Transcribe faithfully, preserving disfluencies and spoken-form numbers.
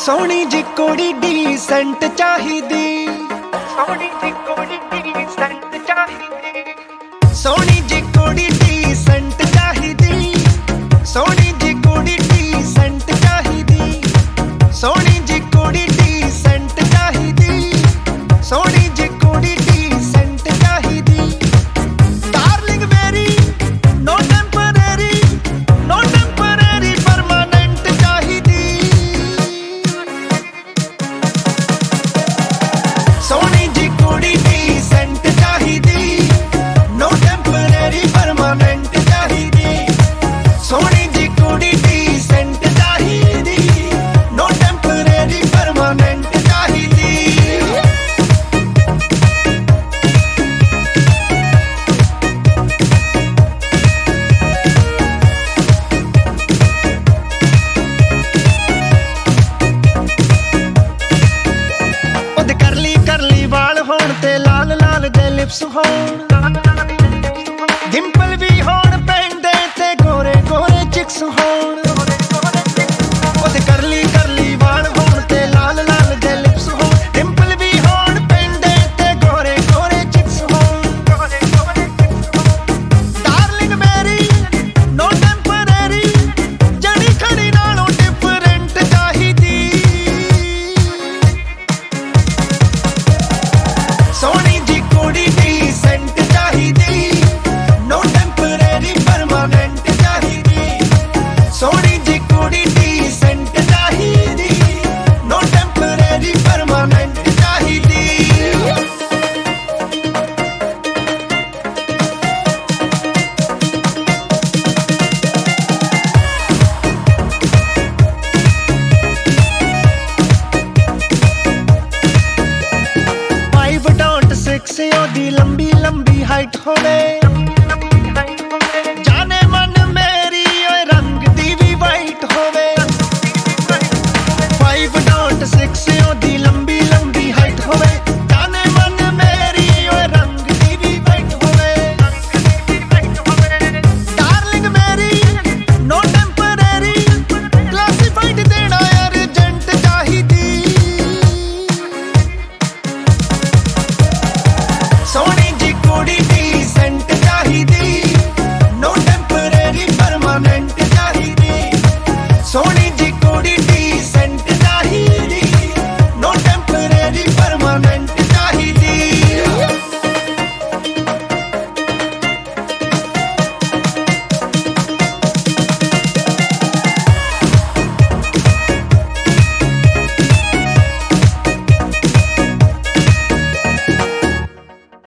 सोहनी जी कुड़ी डीसेंट चाहिदी, सोहनी जी कुड़ी डीसेंट चाहिदी, सोहनी जी कुड़ी डीसेंट चाहिदी, सोहनी जी कुड़ी डीसेंट चाहिदी, सोहनी जी कुड़ी डीसेंट चाहिदी, सोहनी जी कुड़ी डीसेंट चाहिदी। डार्लिंग मेरी no temporary, no temporary permanent चाहिदी। सोहनी जी कुड़ी डीसेंट चाहिदी, नो टेंपरेरी परमानेंट चाहिदी, सोहनी जी कुड़ी डीसेंट चाहिदी, नो टेंपरेरी परमानेंट चाहिदी। ओदे करली करली वाल होण ते लाल लाल दे लिप्स होण, डिंपल भी होण पैंदे ते गोरे गोरे चिक्स होण। ओदे करली करली वाल होण ते लाल लाल दे लिप्स होण, डिंपल भी होण पैंदे ते गोरे गोरे चिक्स होण। डार्लिंग मेरी नो टेंपरेरी, जड़ी खड़ी नालों डिफरेंट चाहिदी। सोहनी जी कुड़ी डीसेंट चाहिदी, नो टेंपरेरी परमानेंट चाहिदी, सोहनी जी कुड़ी डीसेंट चाहिदी, नो टेंपरेरी परमानेंट चाहिदी। फाइव डॉट सिक्स ओदी लंबी लंबी हाइट होवे,